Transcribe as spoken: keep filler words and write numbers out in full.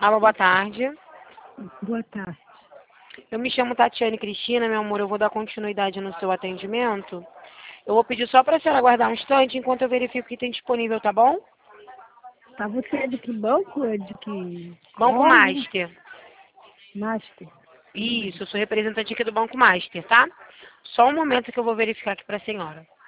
Alô, boa tarde. Boa tarde. Eu me chamo Tatiane Cristina, meu amor, eu vou dar continuidade no seu atendimento. Eu vou pedir só para a senhora aguardar um instante enquanto eu verifico o que tem disponível, tá bom? Tá, você é de que banco? É de que Banco órgão? Master. Master. Isso, eu sou representante aqui do Banco Master, tá? Só um momento que eu vou verificar aqui para a senhora.